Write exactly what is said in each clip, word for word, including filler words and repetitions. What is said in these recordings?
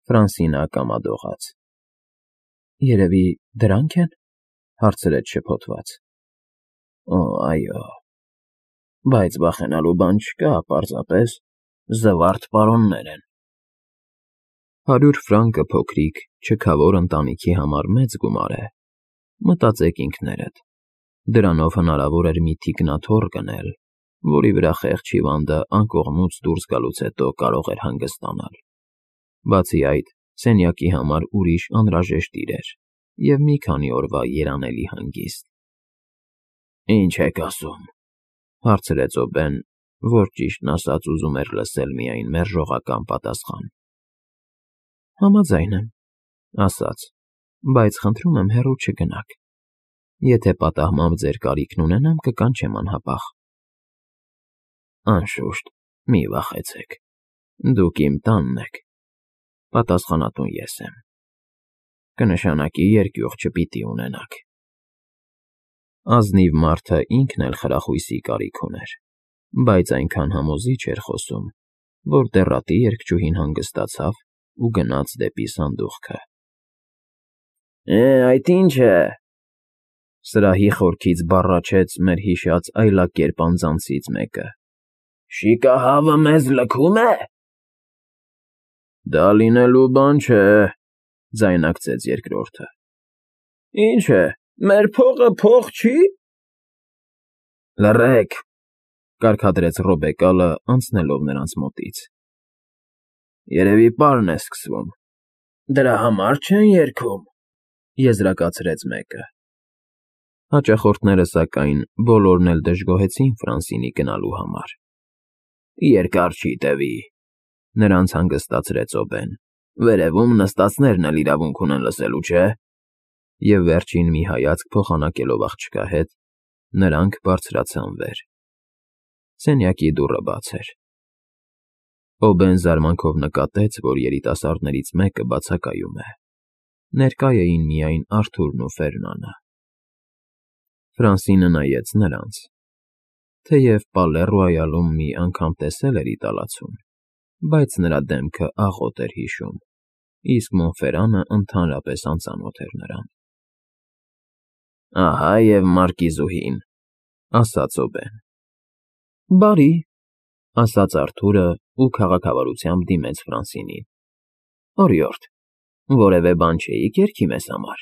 Ֆրանսինը կամադողաց։ Երևի դրանք են, հարցրեց շփոթված։ Օ, այո, բայց վախենալու բան չկա, պարզապես զվարթ պարոններ են։ Հարյուր ֆրանկը փոքրիկ, չքավոր ընտանիքի համար մեծ գումար է, մտածեք ինքներդ, դրանով հնարավոր էր մի թիկնաթոռ գնել, որի վրա խեղճ հիվանդը անկողնուց դուրս գալուց հետո կարող էր հանգստանալ։ Բացի այդ, սենյակի համար ուրիշ անհրաժեշտ իրեր և մի քանի օրվա երանելի հանգիստ։ Ինչ եք ասում, հարցրեց Օբեն, որ ճիշտն ասած ուզում էր լսել միայն մերժողական պատասխան։ Համաձայն եմ, ասաց, բայց խնդրում եմ հեռու չգնաք։ Եթե պատահմամբ ձեր կարիքն ունենամ, կկանչեմ անհապաղ։ Անշուշտ, մի վախեցեք, դուք իմ տանն եք, պատասխանատուն ես եմ, կնշանակի երկյուղ չպիտի ունենաք։ Ազնիվ մարդը ինքն էլ խրախույսի կարիք ուներ, բայց այնքան համոզիչ էր խոսում, որ դեռատի երգչուհին հանգստացավ ու գնաց դեպի սանդուղքը։ Է, այդ ինչ է, սրահի խորքից բառաչեց մեր հիշած այլակերպ անձանցից մեկը։ Շիկահավը մեզ լքում է։ Դա լինելու բան չէ, ձայնարկեց երկրորդը։ Ինչ է, մեր փողը փող չի։ Լռեք, կարգադրեց Ռոբեկալը, անցնելով նրանց մոտից։ Երևի պարն է սկսվում։ Դրա համար չեն երգում, եզրակացրեց մեկը։ Հաճախորդները, սակայն, բոլորն էլ դժգոհեցին Ֆրանսինի գնալու համար։ Երկար չի տևի, նրանց հանգստացրեց Օբեն։ Վերևում նստածներն էլ իրավունք ունեն լսելու, չէ։ Եվ վերջին մի հայացք փոխանակելով աղջկա հետ, նրանք բարձրացան վեր։ Սենյակի դուռը բաց էր։ Օբեն զարմանքով նկատեց, որ երիտասարդներից մեկը բացակայում է։ Ներկա էին միայն Արթուրն ու Ֆերնանը։ Ֆրանսինը նայեց նրանց։ Թեև Պալեռոյալում մի անգամ տեսել էր իտալացուն, բայց նրա դեմքը աղոտ էր հիշում, իսկ Մոնֆերանը ընդհանրապես անծանոթ էր նրան։ Ահա և մարկիզուհին, ասաց Օբեն։ Բարի, ասաց Արթուրը ու քաղաքավարությամբ դիմեց Ֆրանսինին։ Օրիորդ, որևէ բան չէիք երգի մեզ համար։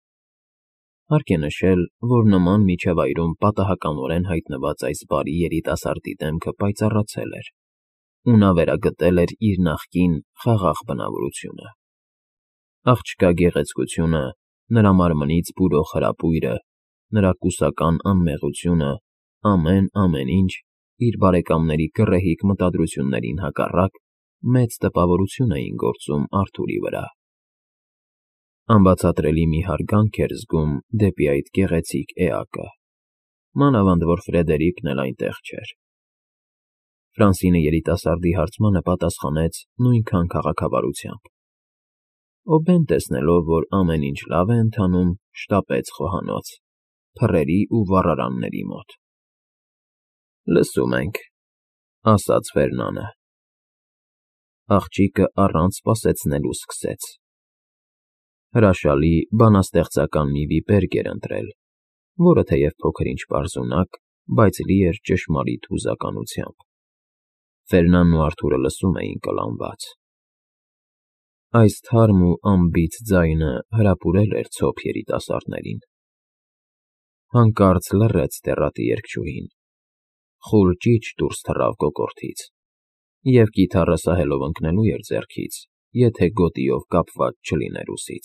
Հարկ է նշել, որ նման միջավայրում պատահականորեն հայտնված այս բարի երիտասարդի դեմքը պայծառացել էր, ու նա վերագտել էր իր նախկին խաղաղ բնավորությունը։ Աղջկա գեղեցկությունը, նրա մարմնից բուրող հրապույրը, նրա կուսական անմեղությունը, ամեն-ամեն ինչ իր բարեկամների գռեհիկ մտադրություններին հակառակ մեծ տպավորություն էին գործում Արթուրի վրա։ Անբացատրելի մի հարգանք էր զգում դեպի այդ գեղեցիկ էակը, մանավանդ որ Ֆրեդերիկն էլ այնտեղ չէր։ Ֆրանսինը երիտասարդի հարցմանը պատասխանեց նույնքան քաղաքավարությամբ։ Օբեն տեսնելով, որ ամեն ինչ լավ է ընթանում, շտապեց խոհանոց, փռերի ու վառարանների մոտ։ Լսում ենք, ասաց Ֆերնանը։ Աղջիկը առանց սպասեցնելու սկսեց։ Հրաշալի բանաստեղծական մի վիպերգ էր ընտրել, որը թեև փոքր-ինչ պարզունակ, բայց լի էր ճշմարիտ հուզականությամբ։ Ֆերնանն ու Արթուրը լսում էին կլանված։ Այս թարմ ու անբիծ ձայնը հրապուրել էր ցոփ երիտասարդներին։ Հանկարծ լռեց դեռատի երգչուհին։ Խուլ ճիչ դուրս թռավ կոկորդից, և կիթառը սահելով ընկնելու էր ձեռքից, եթե գոտիով կապված չլիներ ուսից։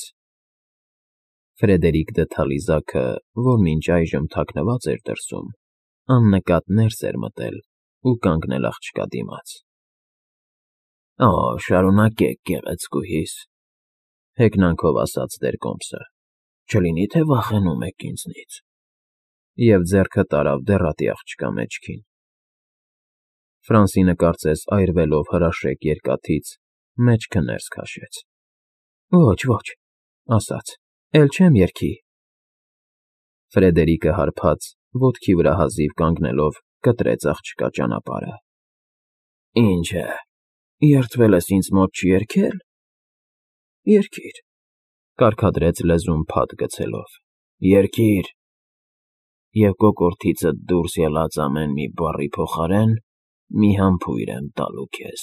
Ֆրեդերիկ դը Թալիզաքը, որ մինչ այժմ թաքնված էր դրսում, աննկատ ներս էր մտել ու կանգնել աղջկա դիմաց։ Օ, շարունակեք, գեղեցկուհիս, հեգնանքով ասաց Դերկոմսը, չլինի թե վախենում եք ինձնից։ Եվ ձեռքը տարավ դեռատի աղջկա մեջքին։ Ֆրանսինը կարծես այրվելով հրաշեկ երկաթից, մեջքը ներս քաշեց։ Ոչ, ոչ, ասաց, էլ չեմ երգի։ Ֆրեդերիկը հարբած, ոտքի վրա հազիվ կանգնելով, կտրեց աղջկա ճանապարհը։ Ինչ է, երդվել ես ինձ մոտ չերգել։ Երկիր, կարգադրեց լեզուն փաթ գցելով։ Երկիր, և կոկորդիցդ դուրս ելած ամեն մի բառի փոխարեն մի համբույր եմ տալու քեզ։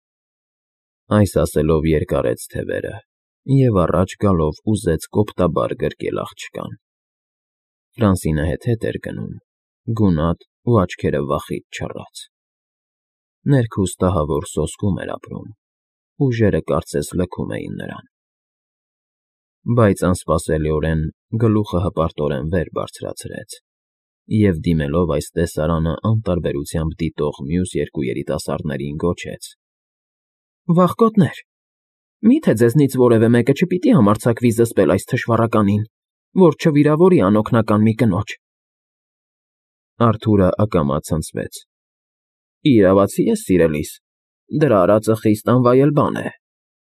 Այս ասելով երկարեց թևերը և առաջ գալով ուզեց կոպտաբար գրկել աղջկան։ Ֆրանսինը հետ֊հետ էր գնում, գունատ ու աչքերը վախից չռած։ Ներքուստ ահավոր սոսկում էր ապրում, ուժերը կարծես լքում էին նրան։ Բայց անսպասելիորեն գլուխը հպարտորեն վեր բարձրացրեց և, դիմելով այս տեսարանը անտարբերությամբ դիտող մյուս երկու երիտասարդներին, գոչեց. «Վախկոտներ, մի՞թե ձեզնից որևէ մեկը չպիտի համարձակվի զսպել այս թշվառականին, որ չվիրավորի անօգնական մի կնոջ»։ Արթուրը ակամա ցնցվեց. «Իրավացի՞ ես, սիրելիս, դրա արածը խիստ անվայել բան է»։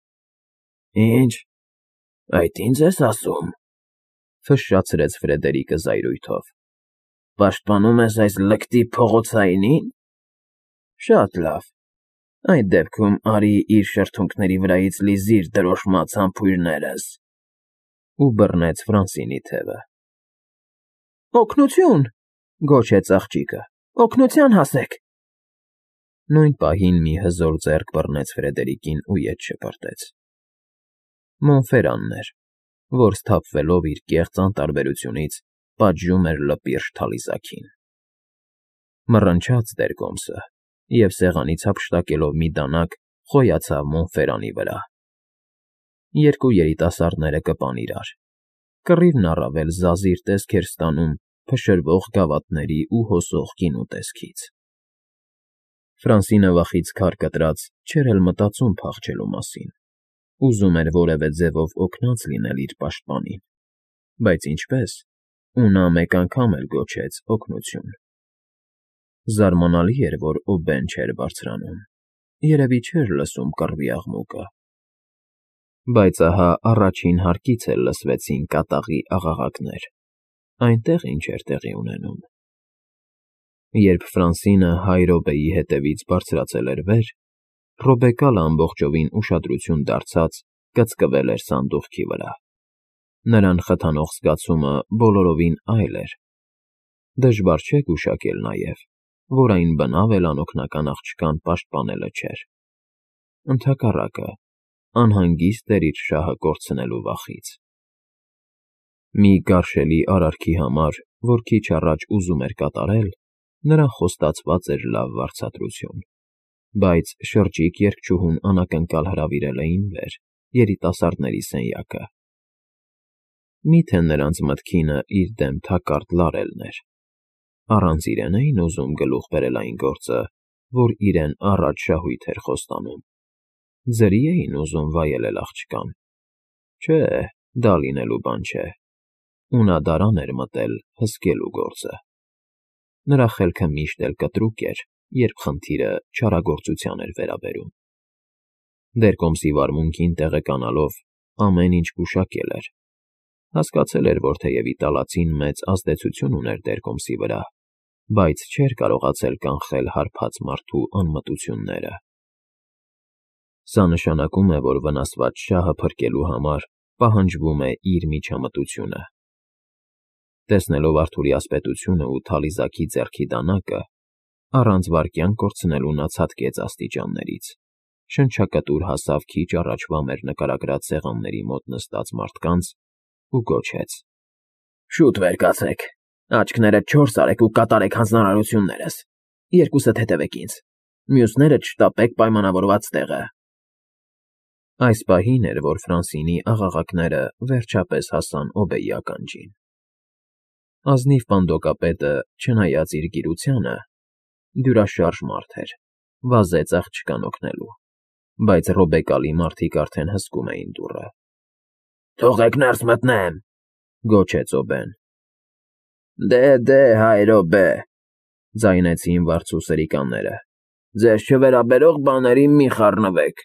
«Ի՞նչ, այդ ի՞նձ ես ասում,֊ ֆշշացրեց Ֆրեդերիկը զայրույթով,֊ պաշտպանում ես այս լկտի փողոցայինի՞ն… Շատ լավ, այդ դեպքում արի իր շրթունքների վրայից լիզիր դրոշմած համբույրներս…» ու բռնեց Ֆրանսինի թևը։ «Օգնությո՜ւն,֊ գոչեց աղջիկը,֊ օգնության հասեք»։ Նույն պահին մի հզոր ձեռք բռնեց Ֆրեդերիկին ու ետ շպրտեց։ Մոնֆերանն էր, որ, սթափվելով իր կեղծ անտարբերությունից, պատժում էր լպիրշ թալիզաքին։ Մռնչաց դերկոմսը և, սեղանից հափշտակելով մի դանակ, խոյացավ Մոնֆերանի վրա։ Երկու երիտասարդները կպան իրար, կռիվն առավել զազիր տեսք էր ստանում փշրվող գավաթների ու հոսող գինու տեսքից։ Ֆրանսինը վախից քար կտրած չէր էլ մտածում փախչելու մասին, ուզում էր որևէ ձևով օգնած լինել իր պաշտպանին, բայց ինչպե՞ս, ու նա մեկ անգամ էլ գոչեց օգնություն։ Զարմանալի էր, որ Օբեն չէր բարձրանում, երևի չէր լսում կռվի աղմուկը։ Բայց ահա առաջին հարկից էլ լսվեցին կատաղի աղաղակներ, այնտեղ ինչ էր տեղի ունենում։ Երբ Ֆրանսինը հայ Ռոբեի հետևից բարձրացել էր վեր, Ռոբեկալը ամբողջովին ուշադրություն դարձած կծկվել էր սանդուղքի վրա։ Նրան խթանող զգացումը բոլորովին այլ էր։ Դժվար չէ գուշակել նաև, որ այն բնավ էլ անօգնական աղջկան պաշտպանելը չէր։ Ընդհակառակը, անհանգիստ էր իր շահը կորցնելու վախից։ Մի գարշելի արարքի համար, որ քիչ առաջ ուզում էր կատարել, նրան խոստացված էր լավ վարձատրություն, բայց շրջիկ երգչուհուն անակնկալ հրավիրել էին վեր, երիտասարդների սենյակը։ Մի՞թե նրանց մտքինը իր դեմ թակարդ լարելն էր։ Առանց իրեն էին ուզում գլուխ բերել այն գործը, որ իրեն առաջ շահույթ էր խոստանում։ Ձրի էին ուզում վայելել աղջկան։ Չէ, դա լինելու բան չէ։ Ու նա դարան էր մտել հսկելու գործը։ Նրա խելքը միշտ էլ կտրուկ էր, երբ խնդիրը չարագործության էր վերաբերում։ Դերկոմսի վարմունքին տեղեկանալով, ամեն ինչ գուշակել էր։ Հասկացել էր, որ թեև իտալացին մեծ ազդեցություն ուներ դերկոմսի վրա, բայց չէր կարողացել կանխել հարբած մարդու անմտությունները։ Սա նշանակում է, որ վնասված շահը փրկելու համար պահանջվում է իր միջամտությունը։ Տեսնելով Արթուրի ասպետությունը ու թալիզաքի ձեռքի դանակը, առանց վայրկյան կորցնելու նա ցատկեց աստիճաններից, շնչակտուր հասավ քիչ առաջվա մեր նկարագրած սեղանների մոտ նստած մարդկանց ու գոչեց. «Շուտ վեր կացեք, աչքներդ չորս արեք ու կատարեք հանձնարարություններս, երկուսդ հետևեք ինձ, մյուսներդ շտապեք պայմանավորված տեղը»։ Այս պահին էր, որ Ֆրանսինի աղաղակները վերջապես հասան Օբեի ականջին։ Ազնիվ պանդոկապետը, չնայած իր գիրությանը, դյուրաշարժ մարդ էր, վազեց աղջկան օգնելու, բայց Ռոբեկալի մարդիկ արդեն հսկում էին դուռը։ «Թողեք ներս մտնեմ,֊ գոչեց Օբեն։ «Դե, դե, հայ Ռոբե,֊ ձայնեցին վարձու սրիկանները,֊ ձեզ չվերաբերող բաներին մի խառնվեք»։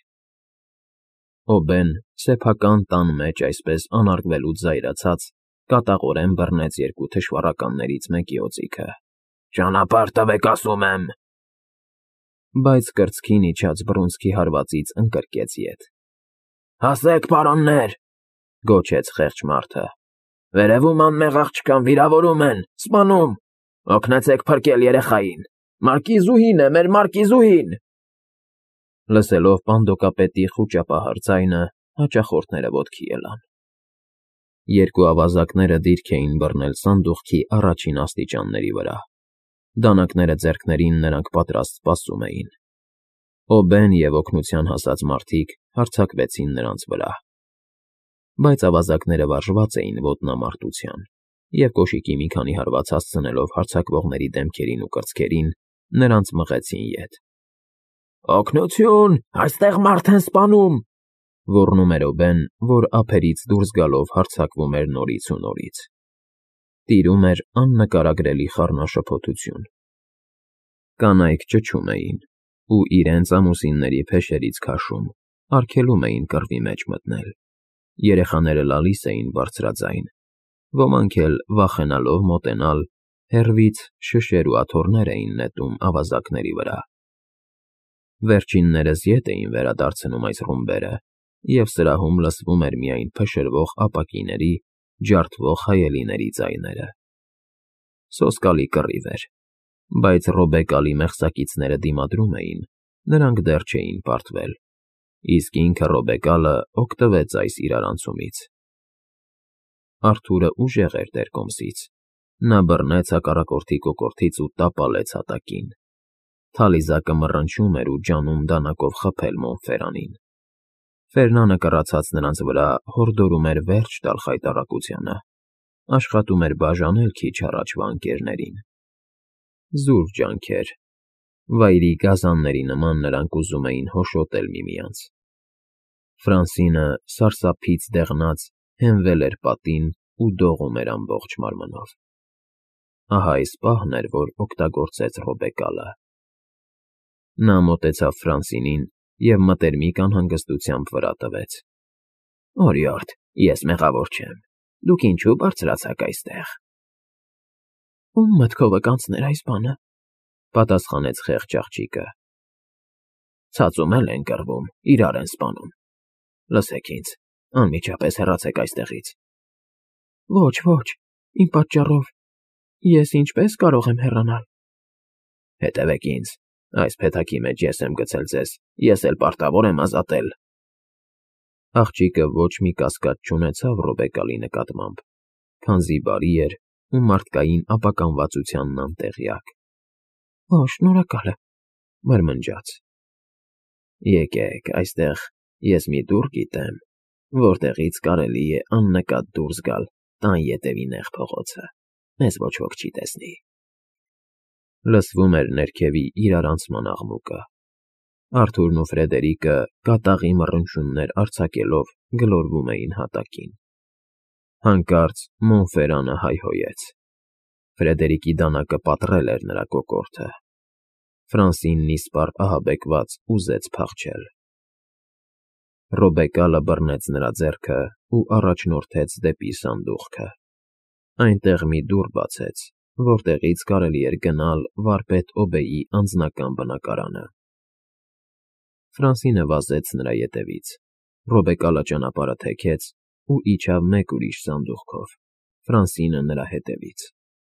Օբեն, սեփական տան մեջ այսպես անարգվելուց զայրացած, կատաղորեն բռնեց երկու թշվառականներից մեկի օձիքը։ «Ճանապարհ տվեք, ասում եմ»։ Բայց կրծքին իջած բռունցքի հարվածից ընկրկեց ետ։ Հասեք, պարոններ, գոչեց խեղճ մարդը։ Վերևում անմեղ աղջկան վիրավորում են, սպանում, օգնեցեք փրկել երեխային, Մարկիզուհին է, մեր Մարկիզուհին։ Լսելով պանդոկապետի խուճապահար ձայնը, հաճախորդները ոտքի ելան։ Երկու ավազակները դիրք էին բռնել սանդուղքի առաջին աստիճանների վրա։ Դանակները ձեռքներին նրանք պատրաստ սպասում էին։ Օբեն և օգնության հասած մարդիկ հարձակվեցին նրանց վրա։ Բայց ավազակները վարժված էին ոտնամարտության, և կոշիկի մի քանի հարված հասցնելով հարձակվողների դեմքերին ու կրծքերին, նրանց մղեցին ետ։ Օգնություն, այստեղ մարդ են սպանում, ոռնում էր Օբեն, որ ափերից դուրս գալով հարձակվում էր նորից ու նորից։ Տիրում էր աննկարագրելի խառնաշփոթություն։ Կանայք ճչում էին ու իրենց ամուսինների փեշերից քաշում, արգելում էին կռվի մեջ մտնել։ Երեխաները լալիս էին բարձրաձայն, ոմանք էլ, վախենալով մոտենալ, հեռվից շշեր ու աթոռներ էին նետում ավազակների վրա։ Վերջիններս ետ էին վերադարձնում այս ռումբերը, և սրահում լսվում էր միայն փշրվող ապակիների, ջարդվող հայելիների ձայները։ Սոսկալի կռիվ էր, բայց Ռոբեկալի մեղսակիցները դիմադրում էին, նրանք դեռ չէին պարտվել, իսկ ինքը Ռոբեկալը օգտվեց այս իրարանցումից։ Արթուրը ուժեղ էր դեռ կոմսից, նա բռնեց հակառակորդի կոկորդից ու տապալեց հատակին։ Թալիզակը մռնչում էր ու ջանում դանակով խփել Մոնֆերանին։ Ֆերնանը կռացած նրանց վրա հորդորում էր վերջ տալ խայտառակությանը, աշխատում էր բաժանել քիչ առաջվա ընկերներին։ Զուր ջանքեր, վայրի գազանների նման նրանք ուզում էին հոշոտել միմյանց։ Ֆրանսինը, սարսափից դեղնած, հենվել էր պատին ու դողում էր ամբողջ մարմնով։ Ահա այս պահն էր, որ օգտագործեց Ռոբեկալը։ Նա մոտեցավ Ֆրանսինին և մտերմիկ անհանգստությամբ վրա տվեց։ Օրիորդ, ես մեղավոր չեմ, դուք ինչու բարձրացաք այստեղ։ Ում մտքով կանցներ այս բանը, պատասխանեց խեղճ աղջիկը։ Ցածում էլ են կռվում, իրար են սպանում։ Լսեք ինձ, անմիջապես հեռացեք այստեղից։ Ոչ, ոչ, իմ պատճառով, ես ինչպես կարող եմ հեռանալ։ Հետևեք ինձ, այս փեթակի մեջ ես եմ գցել ձեզ, ես էլ պարտավոր եմ ազատել։ Աղջիկը ոչ մի կասկած չունեցավ Ռոբեկալի նկատմամբ, քանզի բարի էր ու մարդկային ապականվածությանն անտեղյակ։ Օ, շնորհակալ եմ, մրմնջաց։ Եկեք, այստեղ ես մի դուռ գիտեմ, որտեղից կարելի է աննկատ դուրս գալ տան ետևի նեղ փողոցը, մեզ ոչ ոք չի տեսնի։ Լսվում էր ներքևի իրարանցման աղմուկը։ Արթուրն ու Ֆրեդերիկը, կատաղի մռնչյուններ արձակելով, գլորվում էին հատակին։ Հանկարծ Մոնֆերանը հայհոյեց։ Ֆրեդերիկի դանակը պատռել էր նրա կոկորդը։ Ֆրանսինն իսպառ ահաբեկված ուզեց փախչել։ Ռոբեկալը բռնեց նրա ձեռքը ու առաջնորդեց դեպի սանդուղքը։ Այնտեղ մի դուռ բացեց, որտեղից կարելի էր գնալ վարպետ Օբեի անձնական բնակարանը։ Ֆրանսինը վազեց նրա ետևից, Ռոբեկալը ճանապարհը թեքեց ու իջավ մեկ ուրիշ սանդուղքով, Ֆրանսինը նրա հետևից։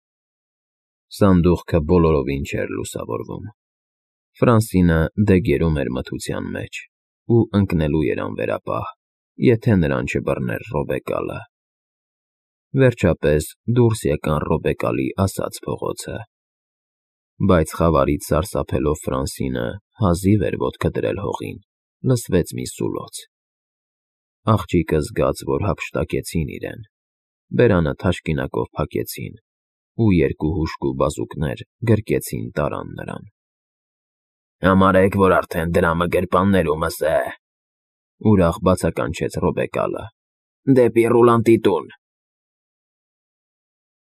Սանդուղքը բոլորովին չէր լուսավորվում։ Ֆրանսինը դեգերում էր մթության մեջ ու ընկնելու էր անվերապահ, եթե նրան չբռներ Ռոբեկալը։ Վերջապես դուրս եկան Ռոբեկալի ասած փողոցը։ Բայց խավարից սարսափելով Ֆրանսինը հազիվ էր ոտքը դրել հողին, լսվեց մի սուլոց։ Աղջիկը զգաց, որ հափշտակեցին իրեն, բերանը թաշկինակով փակեցին ու երկու հուժկու բազուկներ գրկեցին տարան նրան։ Համարեք, որ արդեն դրամը գրպաններումս է, ուրախ բացականչեց Ռոբեկալը։ Դեպի Ռուլանտի տուն։